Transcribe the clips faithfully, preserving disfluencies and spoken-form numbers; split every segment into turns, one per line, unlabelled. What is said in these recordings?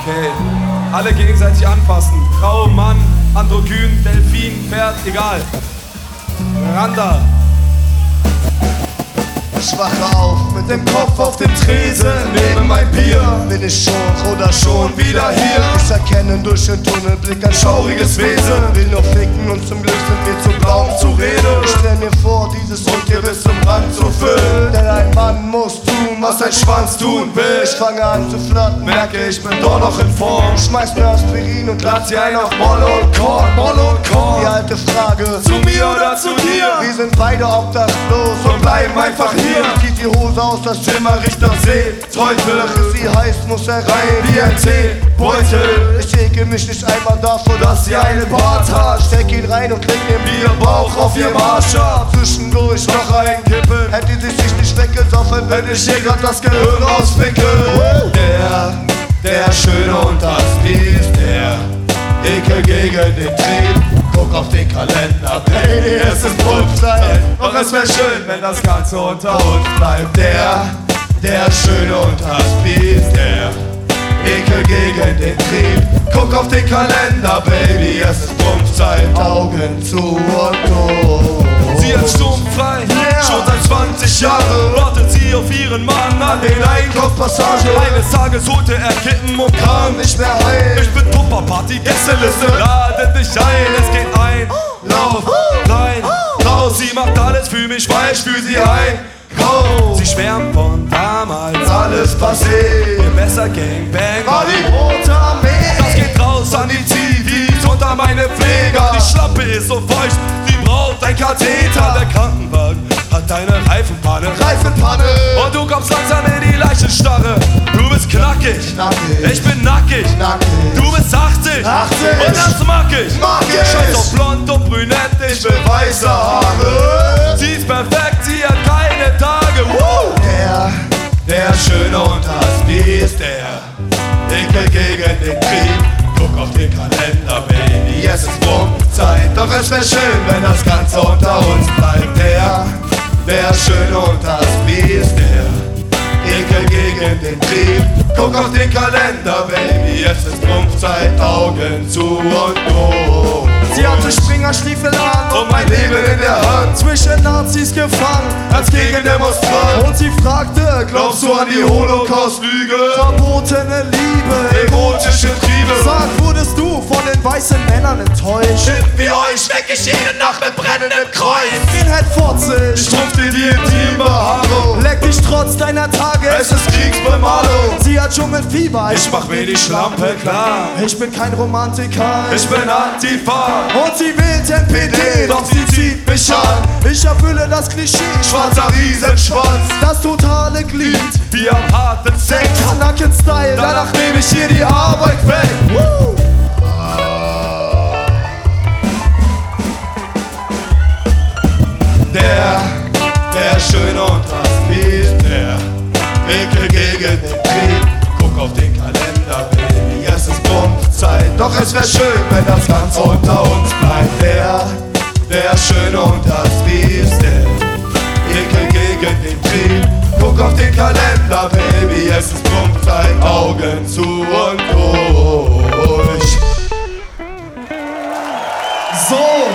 Okay, alle gegenseitig anfassen. Frau, Mann, Androgyn, Delfin, Pferd, egal. Randa.
Ich wache auf mit dem Kopf auf dem Tresen, nehme mein Bier. Bin ich schon oder schon wieder hier? Ich erkenne durch den Tunnelblick ein schauriges Wesen. Will nur ficken und zum Glück sind wir zu blau um zu reden. Ich stell mir vor, dieses Rund hier bis zum Rand zu füllen. Denn ein Mann muss tun, was ein Schwanz tun will. Ich fange an zu flirten, merke ich bin doch noch in Form. Schmeiß mir Aspirin und lad sie ein auf Molle und Korn, Molle und Korn. Die alte Frage,
Zu mir oder zu dir?
wir sind beide obdachlos und bleiben einfach hier. Zieht die Hose aus, das Zimmer riecht nach See. Teufel, ist sie heiß, muss er rein wie ein Teebeutel. Ich ekel mich nicht einmal davor, dass sie einen Bart hat. Steck ihn rein und krieg den Bierbauch auf ihrem Arsch ab. Zwischendurch noch ein Kippen, hätte sie sich nicht weggesoffen, wenn ich hier grad das Gehirn rausficke. Der, der Schöne und das Biest, der Ekel gegen den Trieb. Guck auf den Kalender, Baby, es ist Brutzeit. Doch es wär schön, wenn das Ganze unter uns bleibt. Der, der Schöne und das Biest, der Ekel gegen den Trieb. Guck auf den Kalender, Baby, es ist Brutzeit. Augen zu und durch.
Sie ist sturmfrei,
Yeah.
schon seit zwanzig Jahren wartet sie auf ihren Mann an den
Einkaufspassage.
Eines Tages holte er Kippen und kam.
Nicht mehr heil.
Ich bin Tupperparty, Gästeliste, ladet dich ein, es geht ein, lauf, rein, raus. Sie macht alles für mich, weil ich für sie ein. Go. Sie schwärmt von damals,
Alles passiert.
im Messer Gangbang.
War die rote Armee.
Das geht raus an die Zivis unter meine Pfleger. Die Schlappe ist so feucht, sie braucht ein Katheter. Der Krankenwagen hat eine Reifenpanne.
Reifenpanne.
Und du kommst langsam in die Leichenstarre. Du bist knackig,
Nackig.
ich bin nackig.
Nackig.
Du bist achtzig,
achtzig.
und das mag ich.
Mag ich.
Scheiß auf blond und brünett, ich will
Weiße Haare.
Sie ist perfekt, sie hat keine Tage. Woo!
Der,
Der Schöne und das Biest, der Ekel gegen den Krieg. Guck auf den Kalender, Baby, es ist Brummzeit. Doch es wär schön, wenn das Ganze unter uns bleibt. Der, der Schöne und das Biest, der Ekel gegen den Krieg. Guck auf den Kalender, Baby, es ist Brummzeit. Augen zu und durch.
sie hatte Springerstiefel an
Und mein Leben in der Hand,
zwischen Nazis gefangen
als Gegendemonstrant.
und sie fragte,
Glaubst du an die Holocaust-Lüge?
verbotene Liebe?
Erotische Triebe.
Sag, wurdest du von den weißen Männern enttäuscht?
Wie euch weck ich jede Nacht mit brennendem Kreuz.
Skinhead Fotzig,
Ich trumpf dir die intime Behaarung.
leck dich trotz deiner Tage.
Es ist Kriegsbemalung.
Sie hat Dschungelfieber.
Ich mach mir die Schlampe klar.
Ich bin kein Romantiker.
Ich bin Antifa.
Und sie wählt N P D,
Doch sie zieht mich an.
ich erfülle das Klischee.
Schwarzer Riesenschwanz.
Das totale Glied.
Wie am harten Sex.
Kanaken-Style.
Danach nehme ich hier die Arbeit weg.
Woo!
Der, der Schöne und das Biest, der Ekel gegen den Krieg. Guck auf den Kalender, Baby, es ist Brummzeit. Doch es wär schön, wenn das Ganze unter uns bleibt. Der, der Schöne und das Biest, der Ekel gegen den Krieg. Guck auf den Kalender, Baby, es ist Brummzeit. Augen zu und durch.
So.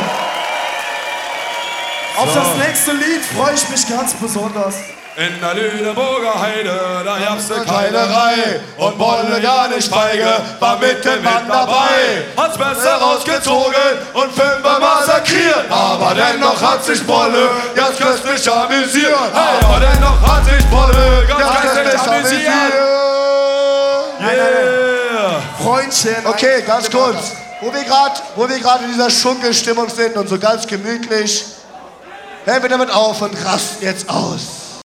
Auf das nächste Lied freue ich mich ganz besonders.
In der Lüneburger Heide, da gab's ne Keilerei und Bolle gar nicht feige, war mit dem Mann dabei. Hat's besser rausgezogen und fünfmal massakriert, aber dennoch hat sich Bolle ganz köstlich amüsiert. Hey, aber dennoch hat sich Bolle ganz köstlich amüsiert. Yeah.
Freundchen.
Okay, ganz kurz. Wo wir gerade wo wir gerade in dieser Schunkelstimmung sind und so ganz gemütlich, hören wir damit auf und rasten jetzt aus.